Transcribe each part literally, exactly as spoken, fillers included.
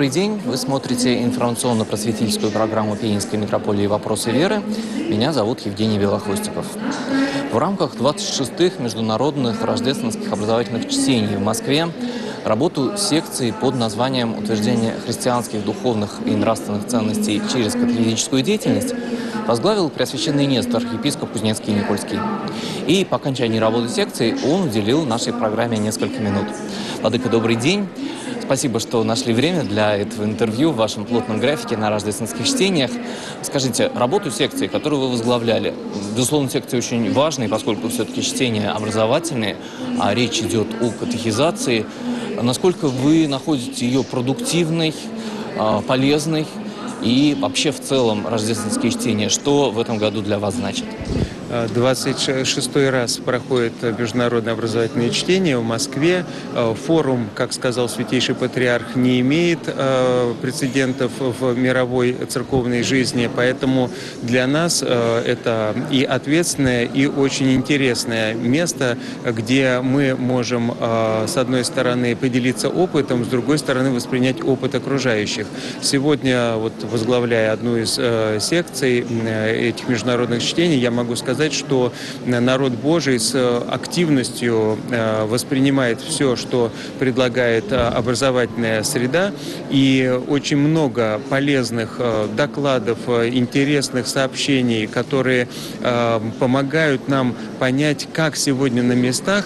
Добрый день. Вы смотрите информационно-просветительскую программу Пензенской митрополии «Вопросы веры». Меня зовут Евгений Белохвостиков. В рамках двадцать шестых международных рождественских образовательных чтений в Москве работу секции под названием «Утверждение христианских, духовных и нравственных ценностей через катехизическую деятельность» возглавил Преосвященный Нестор, епископ Кузнецкий и Никольский. И по окончании работы секции он уделил нашей программе несколько минут. Владыка, добрый день. Спасибо, что нашли время для этого интервью в вашем плотном графике на рождественских чтениях. Скажите, работу секции, которую вы возглавляли, безусловно, секция очень важная, поскольку все-таки чтения образовательные, а речь идет о катехизации. Насколько вы находите ее продуктивной, полезной и вообще в целом рождественские чтения, что в этом году для вас значит? двадцать шестой раз проходит международное образовательное чтение в Москве. Форум, как сказал Святейший Патриарх, не имеет прецедентов в мировой церковной жизни, поэтому для нас это и ответственное, и очень интересное место, где мы можем, с одной стороны, поделиться опытом, с другой стороны, воспринять опыт окружающих. Сегодня, вот, возглавляя одну из секций этих международных чтений, я могу сказать, что народ Божий с активностью воспринимает все, что предлагает образовательная среда, и очень много полезных докладов, интересных сообщений, которые помогают нам понять, как сегодня на местах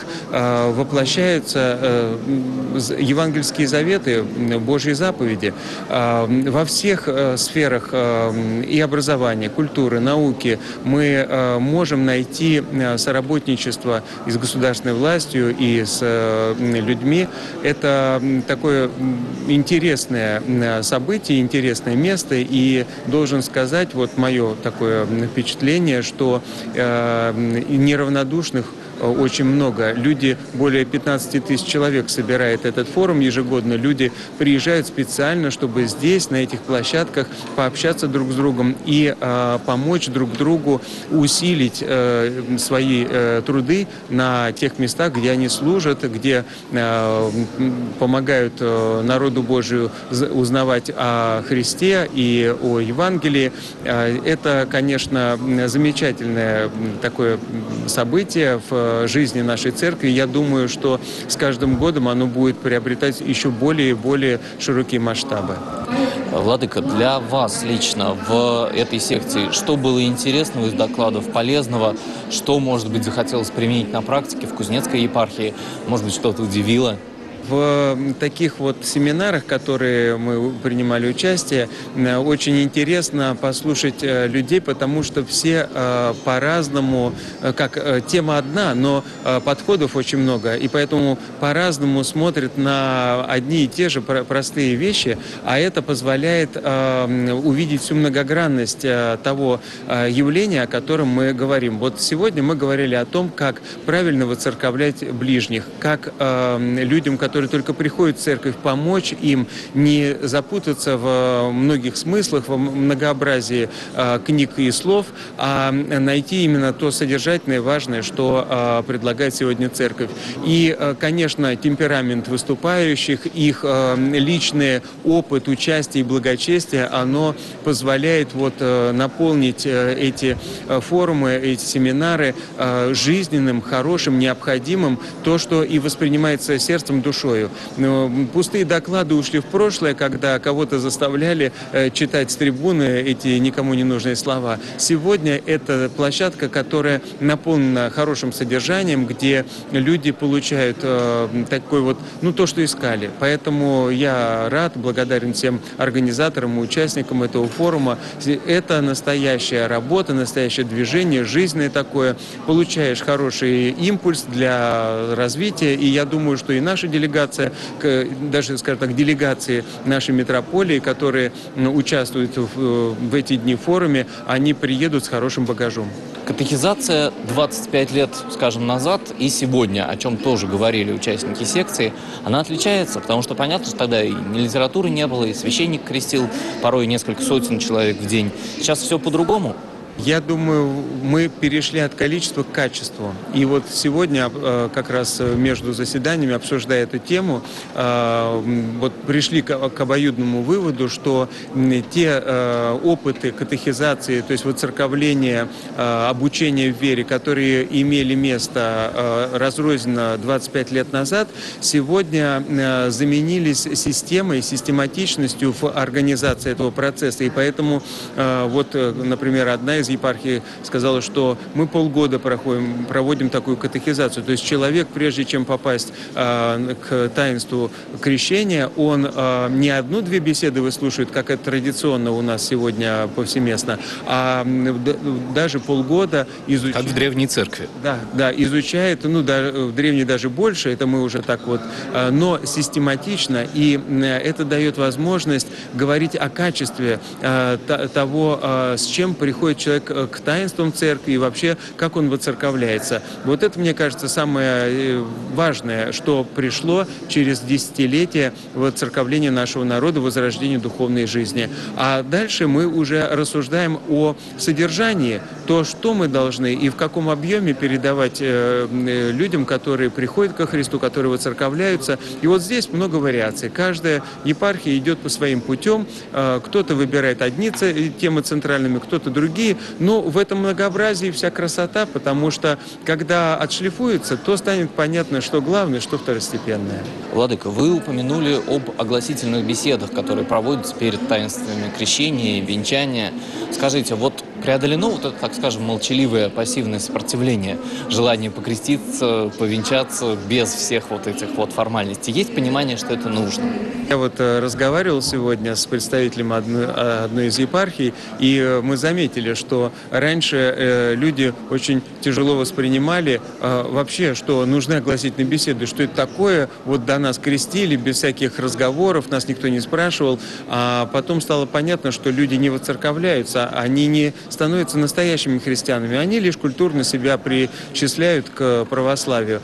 воплощаются евангельские заветы, Божьи заповеди во всех сферах и образования, культуры, науки. Мы можем можем найти соработничество и с государственной властью, и с людьми. Это такое интересное событие, интересное место, и должен сказать, вот мое такое впечатление, что неравнодушных очень много. Люди, более пятнадцати тысяч человек собирает этот форум ежегодно. Люди приезжают специально, чтобы здесь, на этих площадках, пообщаться друг с другом и э, помочь друг другу усилить э, свои э, труды на тех местах, где они служат, где э, помогают э, народу Божию узнавать о Христе и о Евангелии. Э, это, конечно, замечательное такое событие в жизни нашей церкви. Я думаю, что с каждым годом оно будет приобретать еще более и более широкие масштабы. Владыка, для вас лично в этой секции что было интересного из докладов, полезного, что, может быть, захотелось применить на практике в Кузнецкой епархии, может быть, что-то удивило? В таких вот семинарах, которые мы принимали участие, очень интересно послушать людей, потому что все по-разному, как тема одна, но подходов очень много, и поэтому по-разному смотрят на одни и те же простые вещи, а это позволяет увидеть всю многогранность того явления, о котором мы говорим. Вот сегодня мы говорили о том, как правильно воцерковлять ближних, как людям, которые которые только приходят в церковь, помочь им не запутаться в многих смыслах, в многообразии э, книг и слов, а найти именно то содержательное, важное, что э, предлагает сегодня церковь. И, э, конечно, темперамент выступающих, их э, личный опыт участия и благочестия, оно позволяет вот, э, наполнить э, эти э, форумы, эти семинары э, жизненным, хорошим, необходимым, то, что и воспринимается сердцем, душой. Но пустые доклады ушли в прошлое, когда кого-то заставляли э, читать с трибуны эти никому не нужные слова. Сегодня это площадка, которая наполнена хорошим содержанием, где люди получают э, такой вот, ну, то, что искали. Поэтому я рад, благодарен всем организаторам и участникам этого форума. Это настоящая работа, настоящее движение, жизненное такое. Получаешь хороший импульс для развития, и я думаю, что и наша делегация, даже, скажем так, делегации нашей митрополии, которые участвуют в, в эти дни в форуме, они приедут с хорошим багажом. Катехизация двадцать пять лет, скажем, назад и сегодня, о чем тоже говорили участники секции, она отличается, потому что понятно, что тогда и ни литературы не было, и священник крестил порой несколько сотен человек в день. Сейчас все по-другому. Я думаю, мы перешли от количества к качеству. И вот сегодня э, как раз между заседаниями, обсуждая эту тему, э, вот пришли к, к обоюдному выводу, что те э, опыты катехизации, то есть воцерковления, э, обучения в вере, которые имели место э, разрозненно двадцать пять лет назад, сегодня э, заменились системой, систематичностью в организации этого процесса. И поэтому э, вот, например, одна из епархий сказала, что мы полгода проходим, проводим такую катехизацию. То есть человек, прежде чем попасть э, к таинству крещения, он э, не одну-две беседы выслушивает, как это традиционно у нас сегодня повсеместно, а даже полгода изучает. Как в древней церкви. Да, да, изучает, ну, да, в древней даже больше, это мы уже так вот, э, но систематично, и э, это дает возможность говорить о качестве э, того, э, с чем приходит человек к таинствам церкви и вообще, как он воцерковляется. Вот это, мне кажется, самое важное, что пришло через десятилетия воцерковления нашего народа, возрождения духовной жизни. А дальше мы уже рассуждаем о содержании, то, что мы должны и в каком объеме передавать людям, которые приходят ко Христу, которые воцерковляются. И вот здесь много вариаций. Каждая епархия идет по своим путем. Кто-то выбирает одни темы центральными, кто-то другие. Но в этом многообразии вся красота, потому что когда отшлифуется, то станет понятно, что главное, что второстепенное. Владыка, вы упомянули об огласительных беседах, которые проводятся перед таинствами крещения и венчания. Скажите, вот преодолено вот это, так скажем, молчаливое пассивное сопротивление, желание покреститься, повенчаться без всех вот этих вот формальностей? Есть понимание, что это нужно? Я вот разговаривал сегодня с представителем одной, одной из епархий, и мы заметили, что раньше люди очень тяжело воспринимали вообще, что нужны огласительные беседы, что это такое, вот до нас крестили, без всяких разговоров, нас никто не спрашивал, а потом стало понятно, что люди не воцерковляются, они не становятся настоящими христианами, они лишь культурно себя причисляют к православию.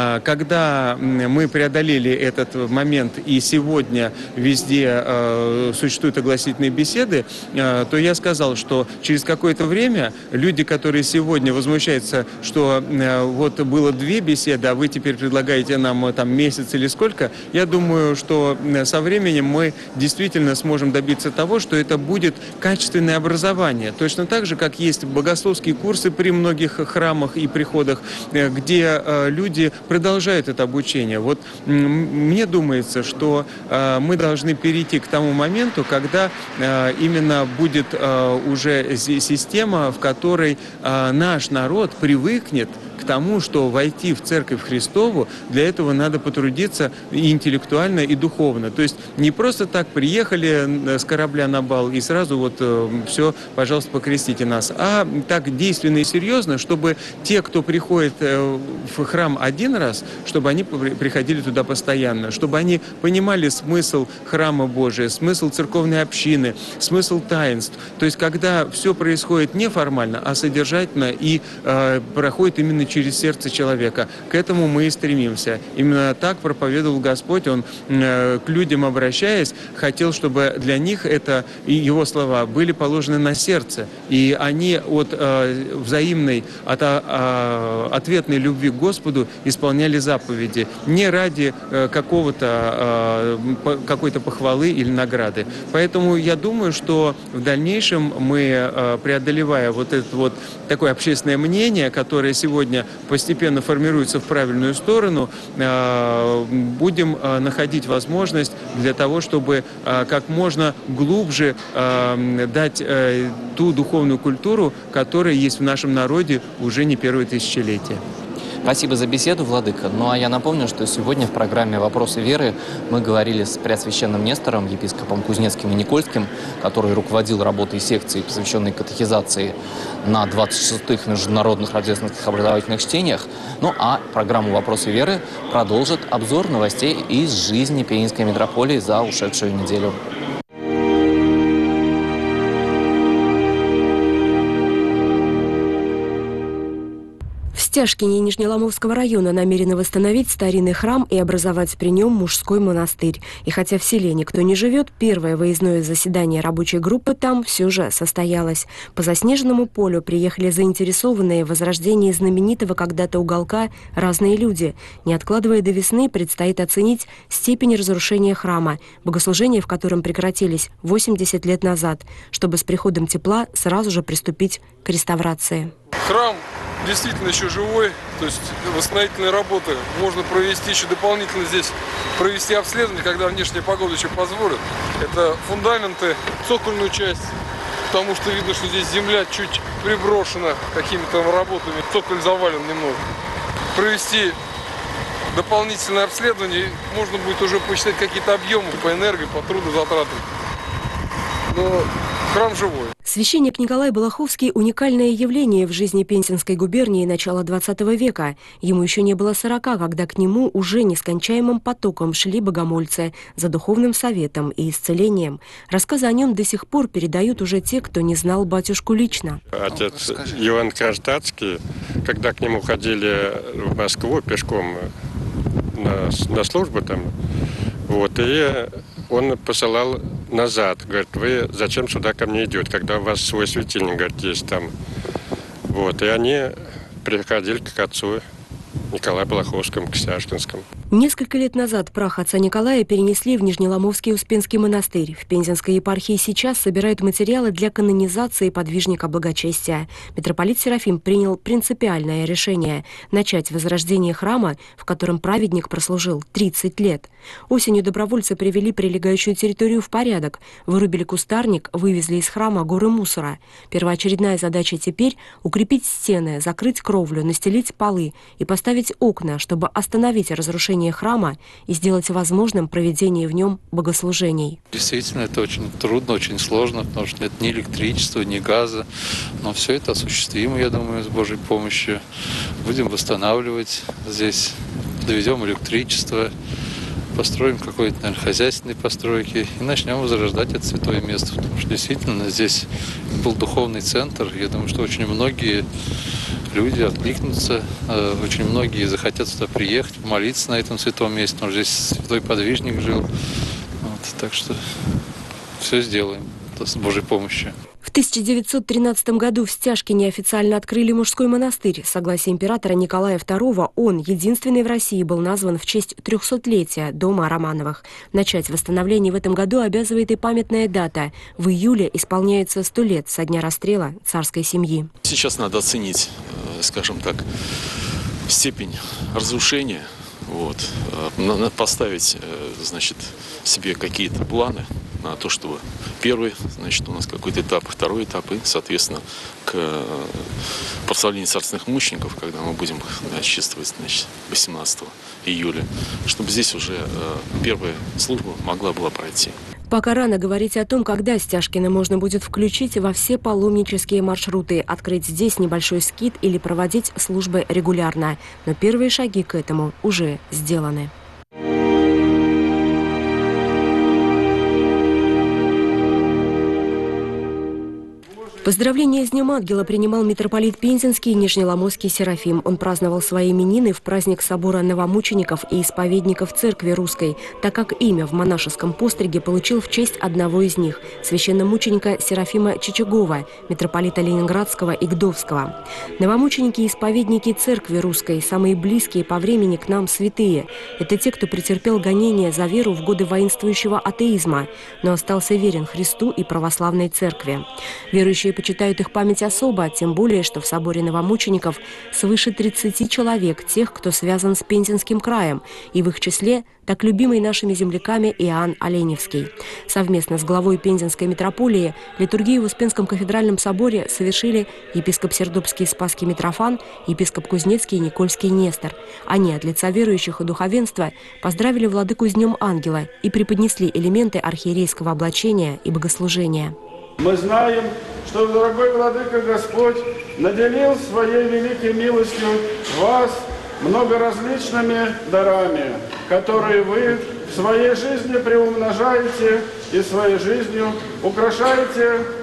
Когда мы преодолели этот момент, и сегодня везде э, существуют огласительные беседы, э, то я сказал, что через какое-то время люди, которые сегодня возмущаются, что э, вот было две беседы, а вы теперь предлагаете нам э, там месяц или сколько, я думаю, что со временем мы действительно сможем добиться того, что это будет качественное образование. Точно так же, как есть богословские курсы при многих храмах и приходах, э, где э, люди продолжают это обучение. Вот мне думается, что э, мы должны перейти к тому моменту, когда э, именно будет э, уже система, в которой э, наш народ привыкнет к тому, что войти в Церковь Христову, для этого надо потрудиться и интеллектуально, и духовно. То есть не просто так приехали с корабля на бал и сразу вот э, все, пожалуйста, покрестите нас, а так действенно и серьезно, чтобы те, кто приходит э, в храм один раз, чтобы они приходили туда постоянно, чтобы они понимали смысл храма Божия, смысл церковной общины, смысл таинств. То есть когда все происходит не формально, а содержательно и э, проходит именно через сердце человека. К этому мы и стремимся. Именно так проповедовал Господь. Он, э, к людям обращаясь, хотел, чтобы для них это и его слова были положены на сердце. И они от э, взаимной, от э, ответной любви к Господу исполняли заповеди. Не ради э, какого-то, э, какой-то похвалы или награды. Поэтому я думаю, что в дальнейшем мы, э, преодолевая вот это вот такое общественное мнение, которое сегодня постепенно формируется в правильную сторону, будем находить возможность для того, чтобы как можно глубже дать ту духовную культуру, которая есть в нашем народе уже не первое тысячелетие. Спасибо за беседу, Владыка. Ну а я напомню, что сегодня в программе «Вопросы веры» мы говорили с преосвященным Нестором, епископом Кузнецким и Никольским, который руководил работой секции, посвященной катехизации на двадцать шестых международных рождественских образовательных чтениях. Ну а программу «Вопросы веры» продолжит обзор новостей из жизни Пензенской митрополии за ушедшую неделю. В Стяжкине Нижнеломовского района намерены восстановить старинный храм и образовать при нем мужской монастырь. И хотя в селе никто не живет, первое выездное заседание рабочей группы там все же состоялось. По заснеженному полю приехали заинтересованные в возрождении знаменитого когда-то уголка разные люди. Не откладывая до весны, предстоит оценить степень разрушения храма, богослужения в котором прекратились восемьдесят лет назад, чтобы с приходом тепла сразу же приступить к реставрации. Храм действительно еще живой, то есть восстановительные работы можно провести еще дополнительно здесь, провести обследование, когда внешняя погода еще позволит. Это фундаменты, цокольную часть, потому что видно, что здесь земля чуть приброшена какими-то работами, цоколь завален немного. Провести дополнительное обследование, можно будет уже посчитать какие-то объемы по энергии, по трудозатратам. Но храм живой. Священник Николай Балаховский – уникальное явление в жизни Пензенской губернии начала двадцатого века. Ему еще не было сорока, когда к нему уже нескончаемым потоком шли богомольцы за духовным советом и исцелением. Рассказы о нем до сих пор передают уже те, кто не знал батюшку лично. Отец Иван Кронштадтский, когда к нему ходили в Москву пешком на, на службу там, вот, и он посылал назад, говорит, вы зачем сюда ко мне идете, когда у вас свой светильник, говорит, есть там. Вот, и они приходили к отцу Николаю Балаховскому, к Стяжкинскому. Несколько лет назад прах отца Николая перенесли в Нижнеломовский Успенский монастырь. В Пензенской епархии сейчас собирают материалы для канонизации подвижника благочестия. Митрополит Серафим принял принципиальное решение – начать возрождение храма, в котором праведник прослужил тридцать лет. Осенью добровольцы привели прилегающую территорию в порядок, вырубили кустарник, вывезли из храма горы мусора. Первоочередная задача теперь – укрепить стены, закрыть кровлю, настелить полы и поставить окна, чтобы остановить разрушение храма и сделать возможным проведение в нем богослужений. Действительно, это очень трудно, очень сложно, потому что нет ни электричества, ни газа. Но все это осуществимо, я думаю, с Божьей помощью. Будем восстанавливать здесь, доведем электричество, построим какой-то, наверное, хозяйственные постройки и начнем возрождать это святое место. Потому что действительно здесь был духовный центр. Я думаю, что очень многие люди откликнутся, очень многие захотят сюда приехать, молиться на этом святом месте, потому что здесь святой подвижник жил. Вот, так что все сделаем с Божьей помощью. В тысяча девятьсот тринадцатом году в Стяжкине официально открыли мужской монастырь. С согласия императора Николая второго он, единственный в России, был назван в честь трехсотлетия дома Романовых. Начать восстановление в этом году обязывает и памятная дата. В июле исполняется сто лет со дня расстрела царской семьи. Сейчас надо оценить, скажем так, степень разрушения. Вот. Надо поставить, значит, себе какие-то планы на то, чтобы первый, значит, у нас какой-то этап, второй этап, и, соответственно, к прославлению царственных мучеников, когда мы будем чествовать, значит, восемнадцатого июля, чтобы здесь уже первая служба могла была пройти. Пока рано говорить о том, когда Стяжкино можно будет включить во все паломнические маршруты, открыть здесь небольшой скит или проводить службы регулярно. Но первые шаги к этому уже сделаны. Поздравления с Днем Ангела принимал митрополит Пензенский и Нижнеломовский Серафим. Он праздновал свои именины в праздник собора новомучеников и исповедников Церкви Русской, так как имя в монашеском постриге получил в честь одного из них – священномученика Серафима Чичагова, митрополита Ленинградского и Гдовского. Новомученики и исповедники Церкви Русской – самые близкие по времени к нам святые. Это те, кто претерпел гонения за веру в годы воинствующего атеизма, но остался верен Христу и православной Церкви. Верующие почитают их память особо, тем более, что в соборе новомучеников свыше тридцати человек, тех, кто связан с Пензенским краем, и в их числе так любимый нашими земляками Иоанн Оленевский. Совместно с главой Пензенской митрополии литургию в Успенском кафедральном соборе совершили епископ Сердобский Спасский Митрофан, епископ Кузнецкий и Никольский Нестор. Они от лица верующих и духовенства поздравили владыку с Днем Ангела и преподнесли элементы архиерейского облачения и богослужения. Мы знаем, что дорогой Владыка Господь наделил своей великой милостью вас многоразличными дарами, которые вы в своей жизни приумножаете и своей жизнью украшаете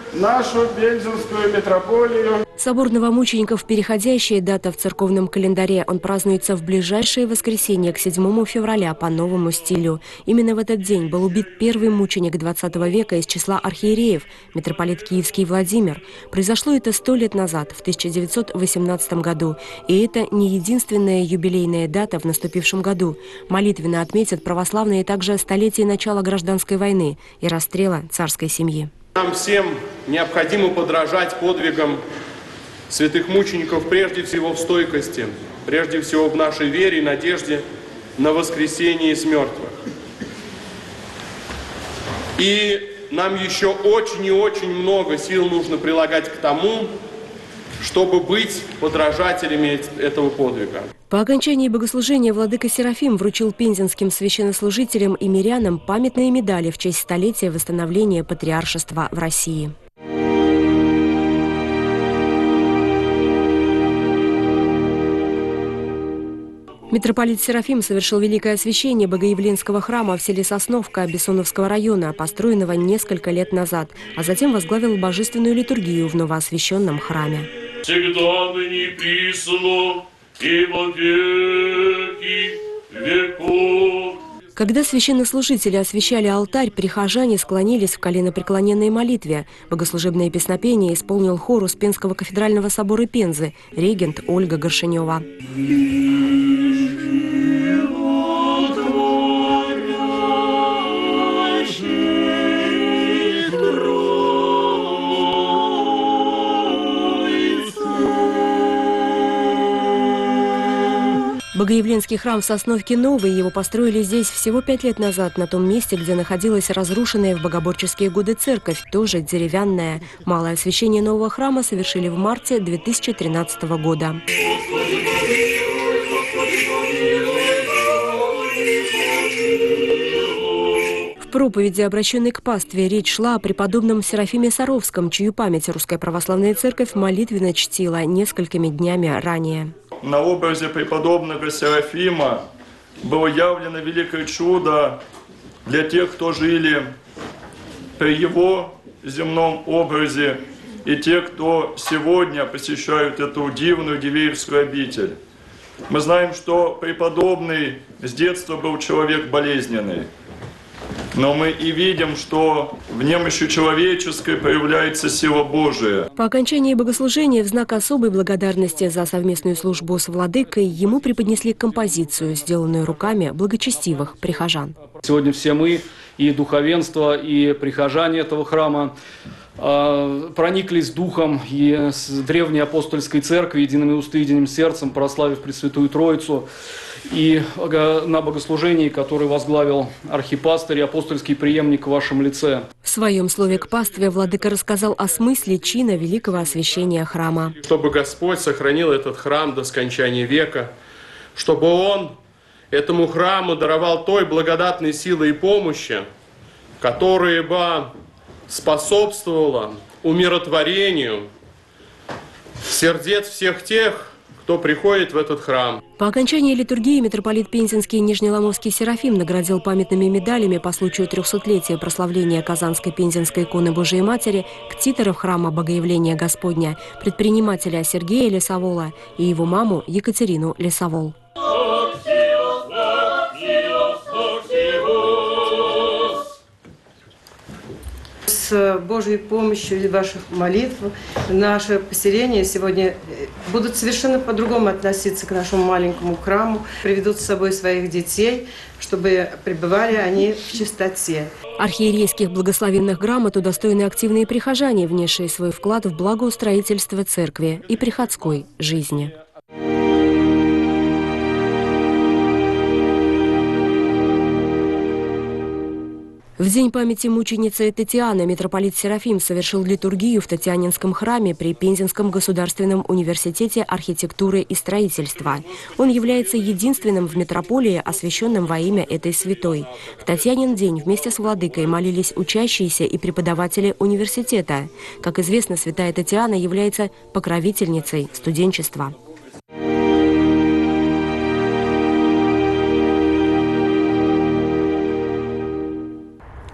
нашу Пензенскую митрополию. Собор новомучеников – переходящая дата в церковном календаре. Он празднуется в ближайшее воскресенье к седьмому февраля по новому стилю. Именно в этот день был убит первый мученик двадцатого века из числа архиереев, митрополит Киевский Владимир. Произошло это сто лет назад, в тысяча девятьсот восемнадцатом году. И это не единственная юбилейная дата в наступившем году. Молитвенно отметят православные также столетие начала гражданской войны и расстрела царской семьи. Нам всем необходимо подражать подвигам святых мучеников прежде всего в стойкости, прежде всего в нашей вере и надежде на воскресение из мертвых. И нам еще очень и очень много сил нужно прилагать к тому, чтобы быть подражателями этого подвига. По окончании богослужения владыка Серафим вручил пензенским священнослужителям и мирянам памятные медали в честь столетия восстановления патриаршества в России. Митрополит Серафим совершил великое освящение Богоявленского храма в селе Сосновка Бессоновского района, построенного несколько лет назад, а затем возглавил божественную литургию в новоосвященном храме. Всегда ныне присно и во веки веков. Когда священнослужители освящали алтарь, прихожане склонились в коленопреклоненной молитве. Богослужебное песнопение исполнил хор Успенского кафедрального собора Пензы, регент Ольга Горшенева. Богоявленский храм в Сосновке новый. Его построили здесь всего пять лет назад, на том месте, где находилась разрушенная в богоборческие годы церковь, тоже деревянная. Малое освящение нового храма совершили в марте две тысячи тринадцатого года. В проповеди, обращенной к пастве, речь шла о преподобном Серафиме Саровском, чью память Русская Православная Церковь молитвенно чтила несколькими днями ранее. На образе преподобного Серафима было явлено великое чудо для тех, кто жили при его земном образе, и тех, кто сегодня посещают эту дивную Дивеевскую обитель. Мы знаем, что преподобный с детства был человек болезненный. Но мы и видим, что в немощи человеческой проявляется сила Божия. По окончании богослужения в знак особой благодарности за совместную службу с владыкой ему преподнесли композицию, сделанную руками благочестивых прихожан. Сегодня все мы, и духовенство, и прихожане этого храма, прониклись духом и с древней апостольской церкви, едиными усты, единым сердцем, прославив Пресвятую Троицу. И на богослужении, который возглавил архипастырь и апостольский преемник в вашем лице. В своем слове к пастве владыка рассказал о смысле чина великого освящения храма. Чтобы Господь сохранил этот храм до скончания века, чтобы Он этому храму даровал той благодатной силы и помощи, которая бы способствовала умиротворению сердец всех тех, кто приходит в этот храм. По окончании литургии митрополит Пензенский и Нижнеломовский Серафим наградил памятными медалями по случаю трехсотлетия прославления Казанской Пензенской иконы Божией Матери ктиторов храма Богоявления Господня, предпринимателя Сергея Лесовола и его маму Екатерину Лесовол. С Божьей помощью и ваших молитв наше поселение сегодня будут совершенно по-другому относиться к нашему маленькому храму, приведут с собой своих детей, чтобы пребывали они в чистоте. Архиерейских благословенных грамот удостоены активные прихожане, внесшие свой вклад в благоустройительство церкви и приходской жизни. В день памяти мученицы Татьяны митрополит Серафим совершил литургию в Татьянинском храме при Пензенском государственном университете архитектуры и строительства. Он является единственным в метрополии, освященным во имя этой святой. В Татьянин день вместе с владыкой молились учащиеся и преподаватели университета. Как известно, святая Татьяна является покровительницей студенчества.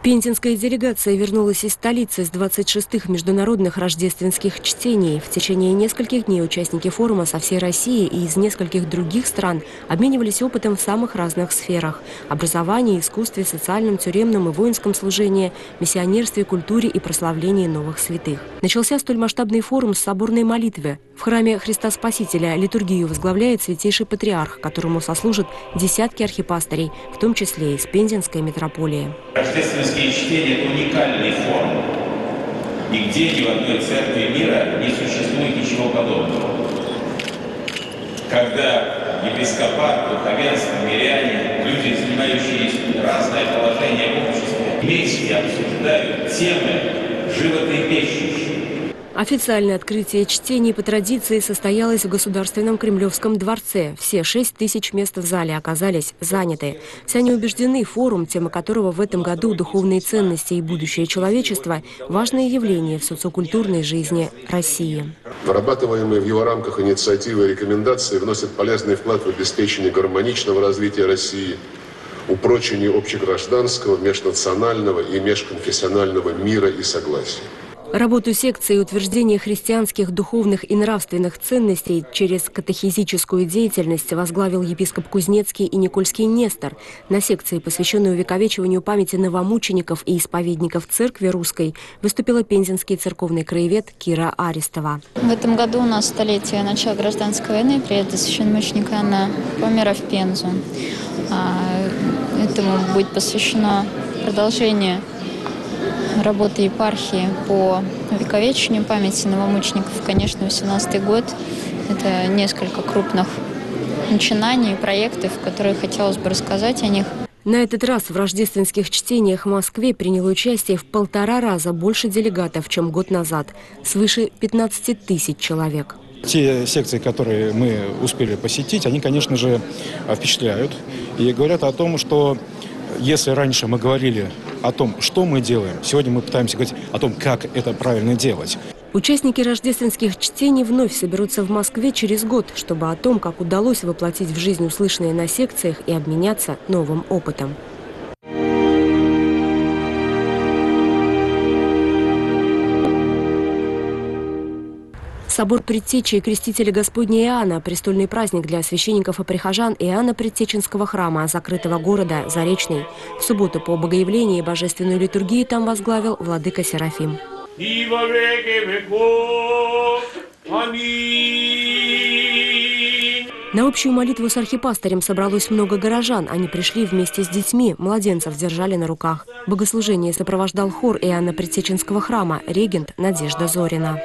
Пензенская делегация вернулась из столицы с двадцать шестых международных рождественских чтений. В течение нескольких дней участники форума со всей России и из нескольких других стран обменивались опытом в самых разных сферах – образовании, искусстве, социальном, тюремном и воинском служении, миссионерстве, культуре и прославлении новых святых. Начался столь масштабный форум с соборной молитвы. В храме Христа Спасителя литургию возглавляет святейший патриарх, которому сослужат десятки архипастырей, в том числе из Пензенской митрополии. Рождественские чтения – это уникальный форум. Нигде ни в одной церкви мира не существует ничего подобного. Когда епископат, духовенство, миряне, люди, занимающие разное положение в обществе, вместе обсуждают темы животрепещущие. Официальное открытие чтений по традиции состоялось в Государственном Кремлевском дворце. Все шесть тысяч мест в зале оказались заняты. Все они убеждены, форум, тема которого в этом году «Духовные ценности и будущее человечества» – важное явление в социокультурной жизни России. Вырабатываемые в его рамках инициативы и рекомендации вносят полезный вклад в обеспечение гармоничного развития России, упрочение общегражданского, межнационального и межконфессионального мира и согласия. Работу секции утверждения христианских духовных и нравственных ценностей через катехизическую деятельность возглавил епископ Кузнецкий и Никольский Нестор. На секции, посвященной увековечиванию памяти новомучеников и исповедников Церкви Русской, выступила пензенский церковный краевед Кира Арестова. В этом году у нас столетие начала гражданской войны, приезда священномученика Иоанна Помера в Пензу. Этому будет посвящено продолжение работы епархии по увековечению памяти новомучеников. Конечно, восемнадцатый год – это несколько крупных начинаний, проектов, которые хотелось бы рассказать о них. На этот раз в рождественских чтениях в Москве приняло участие в полтора раза больше делегатов, чем год назад – свыше пятнадцати тысяч человек. Те секции, которые мы успели посетить, они, конечно же, впечатляют и говорят о том, что если раньше мы говорили о том, что мы делаем, сегодня мы пытаемся говорить о том, как это правильно делать. Участники рождественских чтений вновь соберутся в Москве через год, чтобы о том, как удалось воплотить в жизнь услышанное на секциях и обменяться новым опытом. Собор Предтечи и Крестителя Господня Иоанна – престольный праздник для священников и прихожан Иоанна Предтеченского храма, закрытого города Заречный. В субботу по богоявлении божественную литургию там возглавил владыка Серафим. И во веки веков. Аминь. На общую молитву с архипастырем собралось много горожан. Они пришли вместе с детьми, младенцев держали на руках. Богослужение сопровождал хор Иоанна Предтеченского храма, регент Надежда Зорина.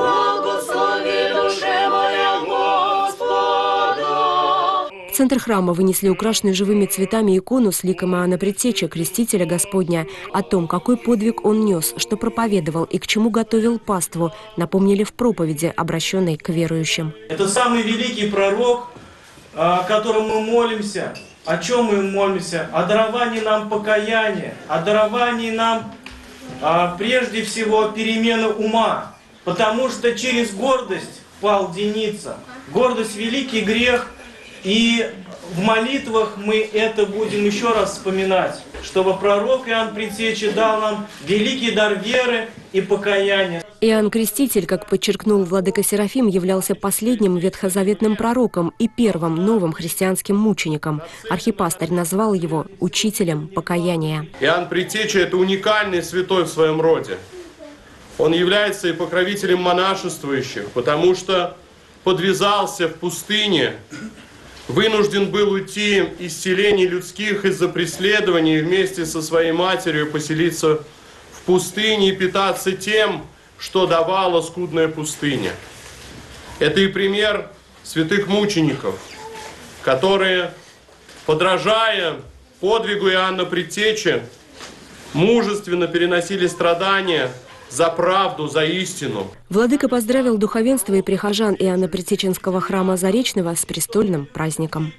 В центр храма вынесли украшенную живыми цветами икону с ликом Иоанна Предтечи, Крестителя Господня. О том, какой подвиг он нес, что проповедовал и к чему готовил паству, напомнили в проповеди, обращенной к верующим. Это самый великий пророк, о котором мы молимся. О чем мы молимся? О даровании нам покаяния, о даровании нам прежде всего перемены ума. Потому что через гордость пал Деница. Гордость – великий грех. И в молитвах мы это будем еще раз вспоминать, чтобы пророк Иоанн Предтеча дал нам великий дар веры и покаяния. Иоанн Креститель, как подчеркнул владыка Серафим, являлся последним ветхозаветным пророком и первым новым христианским мучеником. Архипастырь назвал его учителем покаяния. Иоанн Предтеча – это уникальный святой в своем роде. Он является и покровителем монашествующих, потому что подвязался в пустыне, вынужден был уйти из селений людских из-за преследований и вместе со своей матерью поселиться в пустыне и питаться тем, что давала скудная пустыня. Это и пример святых мучеников, которые, подражая подвигу Иоанна Предтечи, мужественно переносили страдания за правду, за истину. Владыка поздравил духовенство и прихожан Иоанна Предтеченского храма Заречного с престольным праздником.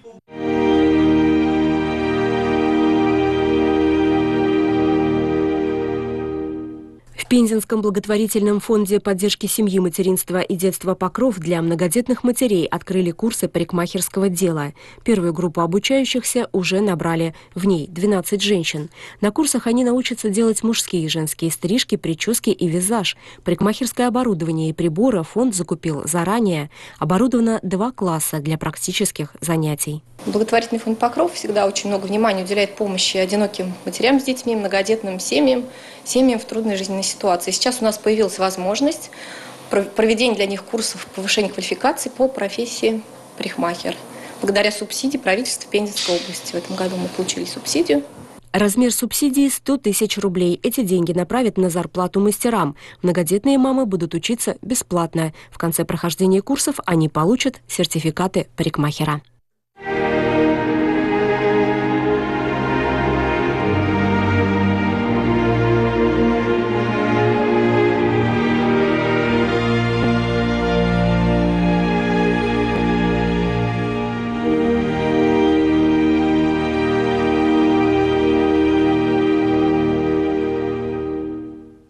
В Пензенском благотворительном фонде поддержки семьи, материнства и детства «Покров» для многодетных матерей открыли курсы парикмахерского дела. Первую группу обучающихся уже набрали. В ней двенадцать женщин. На курсах они научатся делать мужские и женские стрижки, прически и визаж. Парикмахерское оборудование и приборы фонд закупил заранее. Оборудовано два класса для практических занятий. Благотворительный фонд «Покров» всегда очень много внимания уделяет помощи одиноким матерям с детьми, многодетным семьям, семьям в трудной жизненной ситуации. Сейчас у нас появилась возможность проведения для них курсов повышения квалификации по профессии парикмахер. Благодаря субсидии правительства Пензенской области. В этом году мы получили субсидию. Размер субсидии – сто тысяч рублей. Эти деньги направят на зарплату мастерам. Многодетные мамы будут учиться бесплатно. В конце прохождения курсов они получат сертификаты парикмахера.